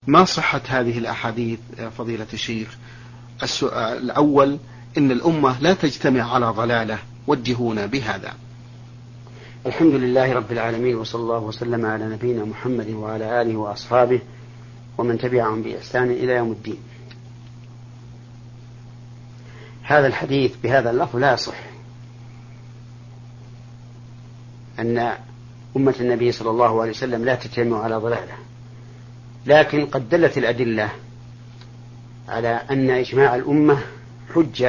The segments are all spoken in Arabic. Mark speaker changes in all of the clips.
Speaker 1: ما صحة هذه الأحاديث فضيلة الشيخ؟ السؤال الأول: إن الأمة لا تجتمع على ضلالة، وجهونا بهذا.
Speaker 2: الحمد لله رب العالمين، وصلى الله وسلم على نبينا محمد وعلى آله وأصحابه ومن تبعهم بإحسان إلى يوم الدين. هذا الحديث بهذا اللفظ لا يصح، أن أمة النبي صلى الله عليه وسلم لا تجتمع على ضلالة، لكن قد دلت الأدلة على أن إجماع الأمة حجة،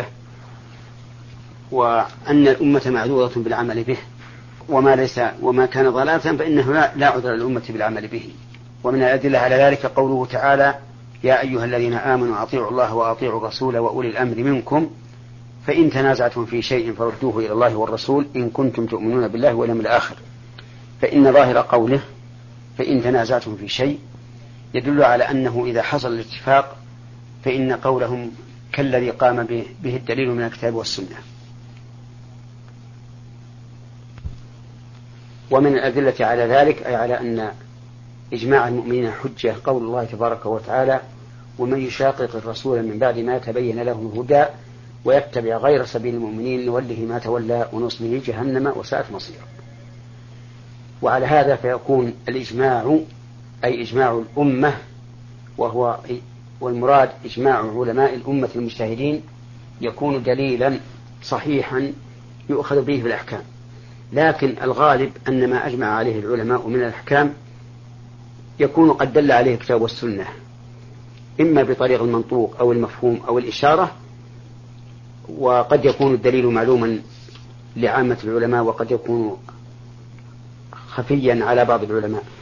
Speaker 2: وأن الأمة معذورة بالعمل به، وما كان ضلالة فإنه لا عذر للأمة بالعمل به. ومن الأدلة على ذلك قوله تعالى: يا أيها الذين آمنوا أطيعوا الله وأطيعوا الرسول وأولي الأمر منكم فإن تنازعتم في شيء فردوه إلى الله والرسول إن كنتم تؤمنون بالله واليوم الآخر. فإن ظاهر قوله فإن تنازعتم في شيء يدل على أنه إذا حصل الاتفاق فإن قولهم كالذي قام به الدليل من الكتاب والسنة. ومن الأدلة على ذلك أي على أن إجماع المؤمنين حجة قول الله تبارك وتعالى: ومن يشاقق الرسول من بعد ما تبين له الهدى ويتبع غير سبيل المؤمنين نوله ما تولى ونصله جهنم وساءت مصيرا. وعلى هذا فيكون الإجماع أي إجماع الأمة، والمراد إجماع علماء الأمة المجتهدين، يكون دليلا صحيحا يؤخذ به في الأحكام. لكن الغالب أن ما أجمع عليه العلماء من الأحكام يكون قد دل عليه الكتاب والسنة، إما بطريق المنطوق أو المفهوم أو الإشارة، وقد يكون الدليل معلوما لعامة العلماء وقد يكون خفيا على بعض العلماء.